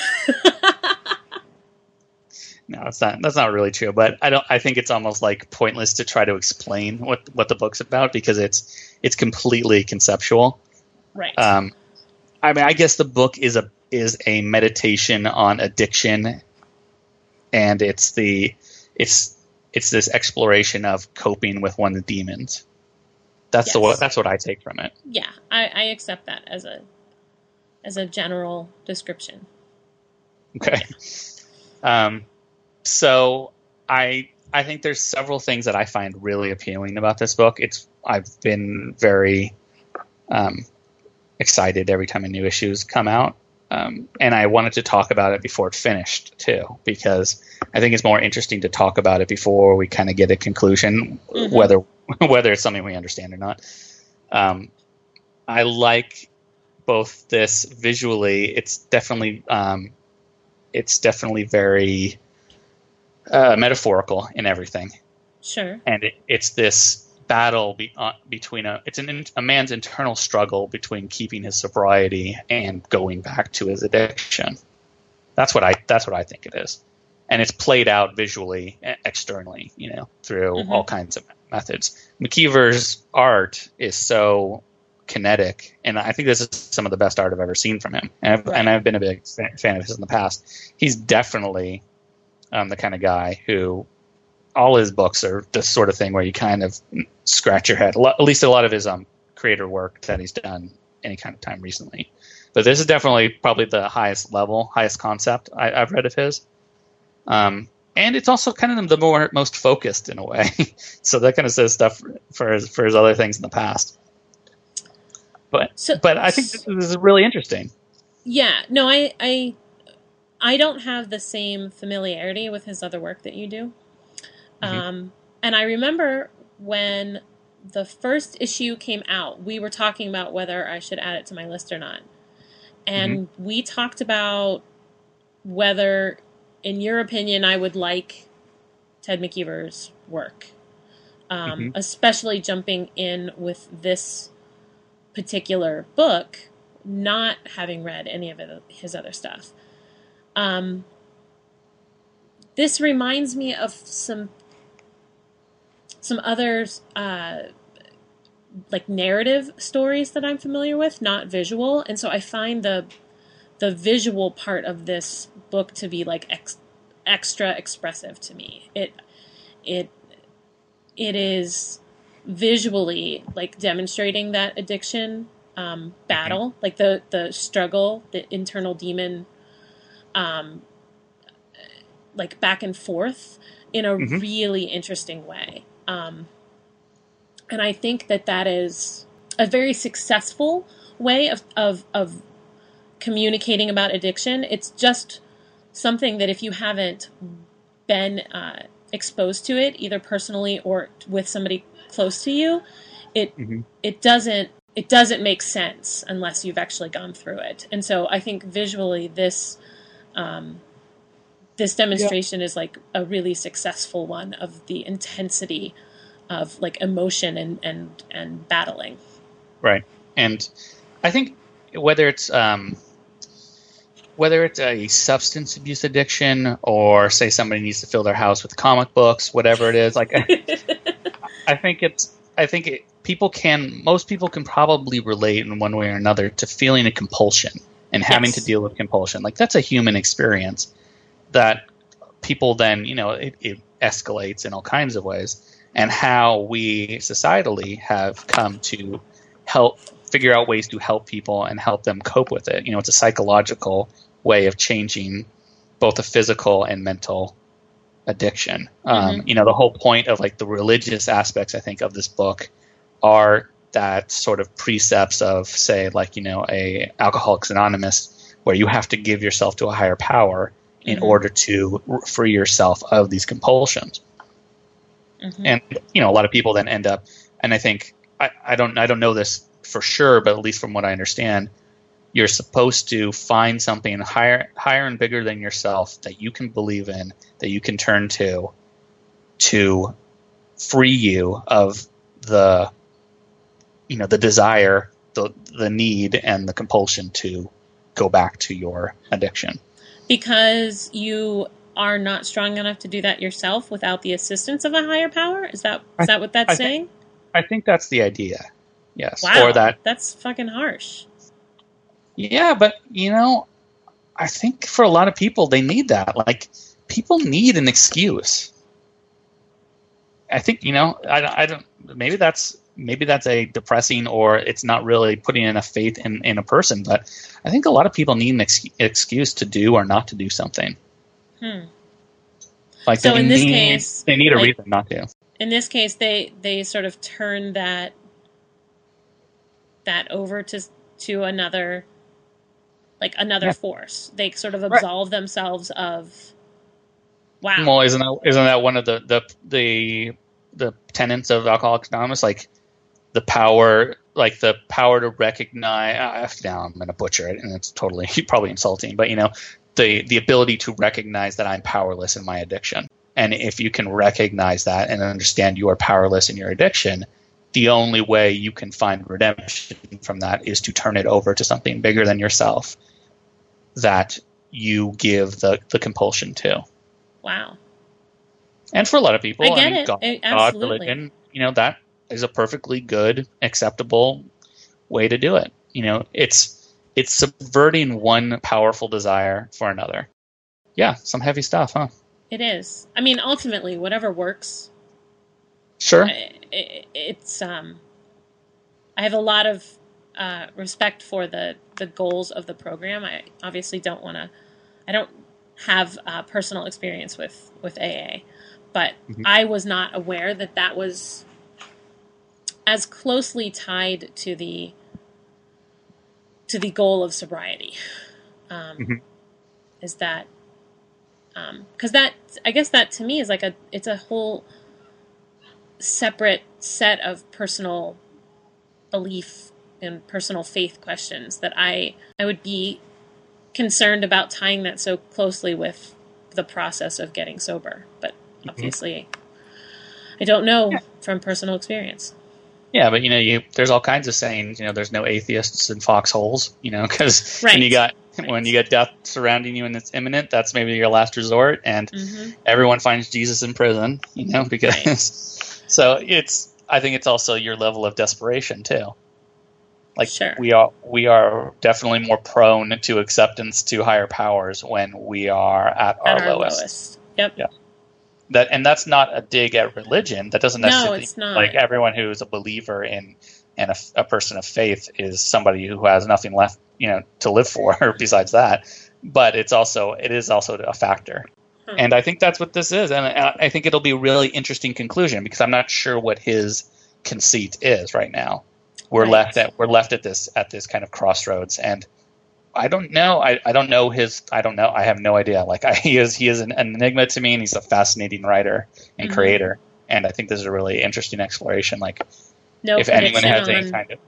Speaker 2: No, that's not really true. But I think it's almost like pointless to try to explain what the book's about because it's completely conceptual.
Speaker 4: Right.
Speaker 2: I mean, I guess the book is a meditation on addiction, and it's this exploration of coping with one's demons. That's what I take from it.
Speaker 4: Yeah, I accept that as a general description.
Speaker 2: Okay. So I think there's several things that I find really appealing about this book. I've been very excited every time a new issue's come out. And I wanted to talk about it before it finished too, because I think it's more interesting to talk about it before we kind of get a conclusion, whether it's something we understand or not. I like both this visually. It's definitely very metaphorical in everything.
Speaker 4: Sure.
Speaker 2: And it's this battle between a man's internal struggle between keeping his sobriety and going back to his addiction. That's what I think it is, and it's played out visually, externally, through all kinds of methods. McKeever's art is so kinetic, and I think this is some of the best art I've ever seen from him. And I've been a big fan of his in the past. He's definitely the kind of guy who all his books are this sort of thing where you kind of scratch your head. At least a lot of his creator work that he's done any kind of time recently. But this is definitely probably the highest concept I've read of his. And it's also kind of the most focused in a way. So that kind of says stuff for his other things in the past. But I think this is really interesting.
Speaker 4: Yeah, no, I don't have the same familiarity with his other work that you do. And I remember when the first issue came out, we were talking about whether I should add it to my list or not. And we talked about whether, in your opinion, I would like Ted McKeever's work, especially jumping in with this particular book, not having read any of his other stuff. This reminds me of some others, like narrative stories that I'm familiar with, not visual, and so I find the visual part of this book to be like extra expressive to me. It is visually like demonstrating that addiction battle, like the struggle, the internal demon, like back and forth in a really interesting way. And I think that is a very successful way of communicating about addiction. It's just something that if you haven't been exposed to it, either personally or with somebody close to you, it doesn't make sense unless you've actually gone through it. And so I think visually this demonstration is like a really successful one of the intensity of like emotion and battling.
Speaker 2: Right. And I think whether it's a substance abuse addiction or say somebody needs to fill their house with comic books, whatever it is, like most people can probably relate in one way or another to feeling a compulsion and having to deal with compulsion. Like that's a human experience that people then, it escalates in all kinds of ways, and how we societally have come to help figure out ways to help people and help them cope with it. It's a psychological way of changing both a physical and mental addiction. The whole point of like the religious aspects, I think, of this book are that sort of precepts of, say, like, a Alcoholics Anonymous, where you have to give yourself to a higher power in order to free yourself of these compulsions. And, a lot of people then end up, and I think, I don't know this for sure, but at least from what I understand, you're supposed to find something higher and bigger than yourself that you can believe in, that you can turn to free you of the desire, the need, and the compulsion to go back to your addiction. Because
Speaker 4: you are not strong enough to do that yourself without the assistance of a higher power? Is that what that's saying?
Speaker 2: I think that's the idea. Yes.
Speaker 4: Wow,
Speaker 2: or
Speaker 4: that's fucking harsh.
Speaker 2: Yeah, but I think for a lot of people they need that. Like, people need an excuse. I think I don't. Maybe that's a depressing, or it's not really putting enough faith in a person. But I think a lot of people need an excuse to do or not to do something. Like, so in this case, they need a reason not to.
Speaker 4: In this case, they sort of turn that over to another, like another force. They sort of absolve themselves of. Wow.
Speaker 2: Well, isn't that one of the tenets of Alcoholics Anonymous, like the power to recognize. Now I'm going to butcher it, and it's totally probably insulting, but the ability to recognize that I'm powerless in my addiction. And if you can recognize that and understand you are powerless in your addiction, the only way you can find redemption from that is to turn it over to something bigger than yourself that you give the compulsion to.
Speaker 4: Wow.
Speaker 2: And for a lot of people,
Speaker 4: I get it.
Speaker 2: God, religion, that is a perfectly good, acceptable way to do it. It's subverting one powerful desire for another. Yeah, some heavy stuff, huh?
Speaker 4: It is. I mean, ultimately, whatever works.
Speaker 2: Sure.
Speaker 4: It's. I have a lot of respect for the goals of the program. I obviously don't want to. I don't have personal experience with AA, but I was not aware that was as closely tied to the goal of sobriety. Is that because that, I guess that to me is like it's a whole separate set of personal belief and personal faith questions that I would be concerned about tying that so closely with the process of getting sober. But obviously, I don't know from personal experience.
Speaker 2: Yeah, but there's all kinds of sayings. There's no atheists in foxholes. Because when you get death surrounding you and it's imminent, that's maybe your last resort. And everyone finds Jesus in prison. Because so I think it's also your level of desperation too. Like
Speaker 4: sure.
Speaker 2: we are definitely more prone to acceptance to higher powers when we are at our lowest.
Speaker 4: Yep.
Speaker 2: Yeah. That's not a dig at religion. That doesn't necessarily
Speaker 4: it's not.
Speaker 2: Like everyone who's a believer in and a person of faith is somebody who has nothing left, to live for besides that. But it is also a factor. And I think that's what this is. And I think it'll be a really interesting conclusion because I'm not sure what his conceit is right now. We're left at this kind of crossroads, and I don't know. I have no idea. Like he is an enigma to me, and he's a fascinating writer and creator. And I think this is a really interesting exploration. Like, if anyone has any kind of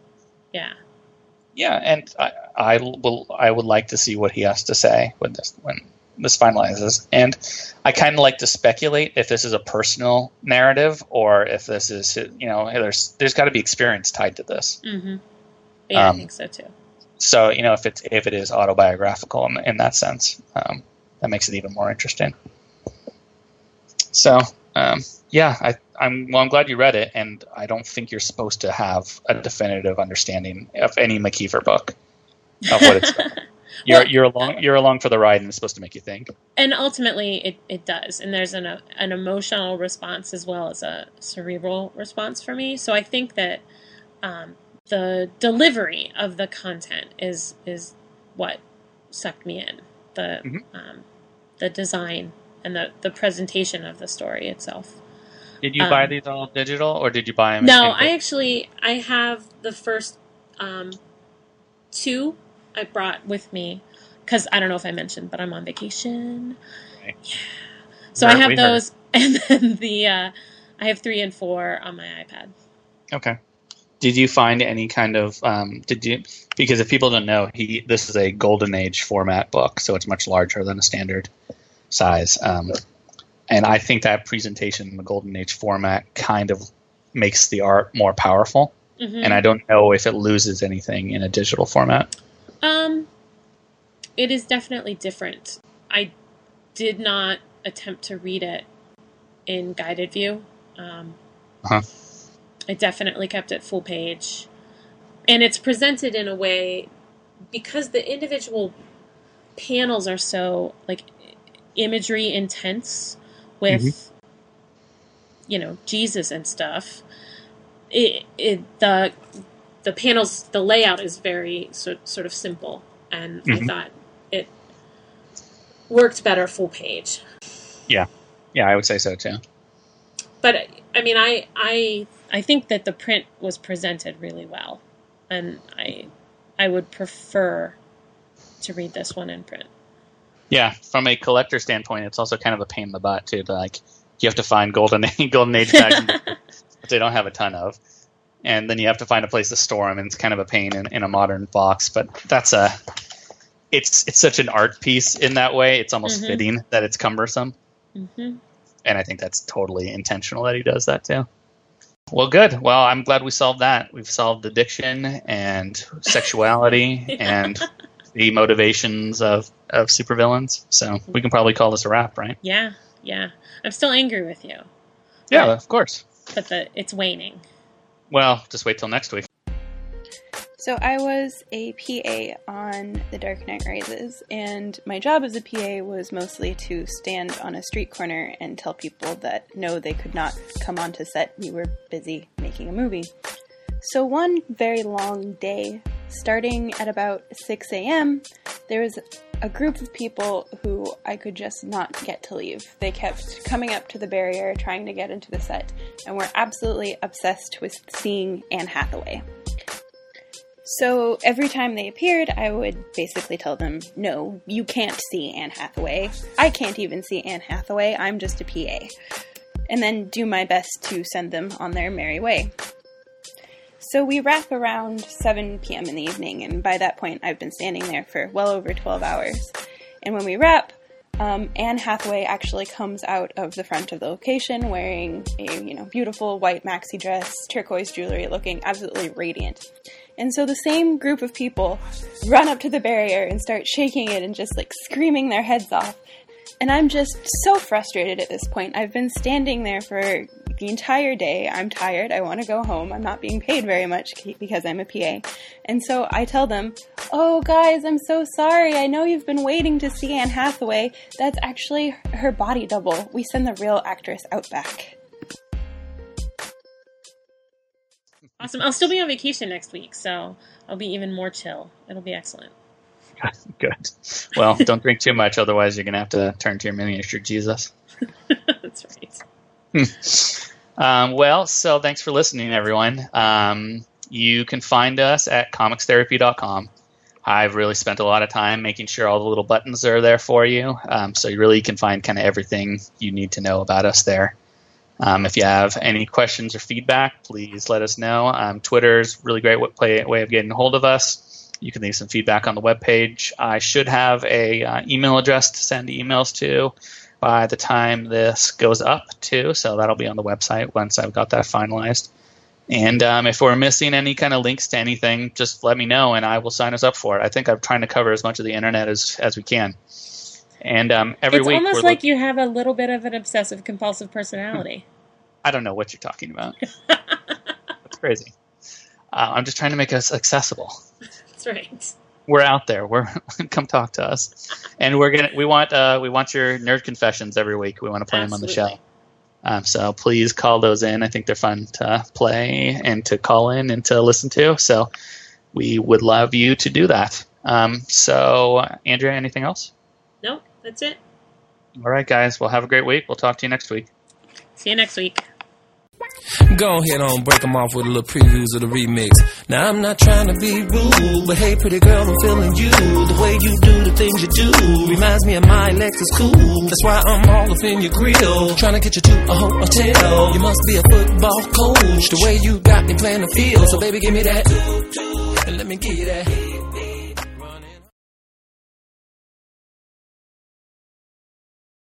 Speaker 2: and I would like to see what he has to say when this finalizes. And I kind of like to speculate if this is a personal narrative or if this is, there's got to be experience tied to this.
Speaker 4: Mm-hmm. Yeah, I think so too. So,
Speaker 2: if it is autobiographical in that sense, that makes it even more interesting. So, I'm glad you read it, and I don't think you're supposed to have a definitive understanding of any McKeever book of what it's about. You're along for the ride, and it's supposed to make you think.
Speaker 4: And ultimately, it does. And there's an emotional response as well as a cerebral response for me. So I think that the delivery of the content is what sucked me in. The design and the presentation of the story itself.
Speaker 2: Did you buy these all digital, or did you buy them?
Speaker 4: No, I have the first two I brought with me because I don't know if I mentioned, but I'm on vacation. Right. Yeah, so I have those, and then I have 3 and 4 on my iPad.
Speaker 2: Okay. Did you find any kind of because if people don't know, this is a Golden Age format book, so it's much larger than a standard size. And I think that presentation in the Golden Age format kind of makes the art more powerful. Mm-hmm. And I don't know if it loses anything in a digital format.
Speaker 4: It is definitely different. I did not attempt to read it in guided view. I definitely kept it full page. And it's presented in a way, because the individual panels are so, like, imagery intense with, Jesus and stuff. The panels, the layout is very sort of simple. And I thought it worked better full page.
Speaker 2: Yeah. Yeah, I would say so too.
Speaker 4: But, I mean, I think that the print was presented really well. And I would prefer to read this one in print.
Speaker 2: Yeah, from a collector standpoint, it's also kind of a pain in the butt too. You have to find Golden Age magazines, which they don't have a ton of, and then you have to find a place to store them, and it's kind of a pain in a modern box. But it's such an art piece in that way. It's almost fitting that it's cumbersome, and I think that's totally intentional that he does that too. Well, good. Well, I'm glad we solved that. We've solved addiction and sexuality and the motivations of supervillains. So we can probably call this a wrap, right?
Speaker 4: Yeah. I'm still angry with you.
Speaker 2: Yeah, of course.
Speaker 4: But it's waning.
Speaker 2: Well, just wait till next week.
Speaker 7: So I was a PA on The Dark Knight Rises, and my job as a PA was mostly to stand on a street corner and tell people that no, they could not come onto set. We were busy making a movie. So one very long day, starting at about 6 a.m., there was a group of people who I could just not get to leave. They kept coming up to the barrier, trying to get into the set, and were absolutely obsessed with seeing Anne Hathaway. So every time they appeared, I would basically tell them, no, you can't see Anne Hathaway. I can't even see Anne Hathaway. I'm just a PA. and then do my best to send them on their merry way. So we wrap around 7 p.m. in the evening, and by that point I've been standing there for well over 12 hours. And when we wrap, Anne Hathaway actually comes out of the front of the location wearing a beautiful white maxi dress, turquoise jewelry, looking absolutely radiant. And so the same group of people run up to the barrier and start shaking it and just screaming their heads off. And I'm just so frustrated at this point. I've been standing there for the entire day. I'm tired. I want to go home. I'm not being paid very much because I'm a PA. And so I tell them, "Oh, guys, I'm so sorry. I know you've been waiting to see Anne Hathaway. That's actually her body double. We send the real actress out back."
Speaker 4: Awesome. I'll still be on vacation next week, so I'll be even more chill. It'll be excellent.
Speaker 2: Good. Well, don't drink too much, otherwise you're going to have to turn to your miniature Jesus.
Speaker 4: That's right.
Speaker 2: Well, so thanks for listening, everyone. You can find us at comicstherapy.com. I've really spent a lot of time making sure all the little buttons are there for you, so you really can find kind of everything you need to know about us there. If you have any questions or feedback, please let us know. Twitter's a really great way of getting a hold of us. You can leave some feedback on the webpage. I should have a email address to send emails to by the time this goes up, too. So that'll be on the website once I've got that finalized. And if we're missing any kind of links to anything, just let me know, and I will sign us up for it. I think I'm trying to cover as much of the internet as we can. And every week...
Speaker 4: It's almost like you have a little bit of an obsessive-compulsive personality.
Speaker 2: I don't know what you're talking about. That's crazy. I'm just trying to make us accessible.
Speaker 4: That's right.
Speaker 2: We're out there. Come talk to us, and we want your nerd confessions every week. We want to play them on the show. So please call those in. I think they're fun to play and to call in and to listen to. So we would love you to do that. So Andrea, anything else?
Speaker 4: Nope, that's it.
Speaker 2: All right, guys. Well, have a great week. We'll talk to you next week.
Speaker 4: See you next week.
Speaker 8: Go ahead on, break them off with a little previews of the remix. Now I'm not trying to be rude, but hey pretty girl, I'm feeling you. The way you do the things you do reminds me of my Lexus cool. That's why I'm all up in your grill, trying to get you to a hotel. You must be a football coach, the way you got me playing the field. So baby, give me that, and let me give you that.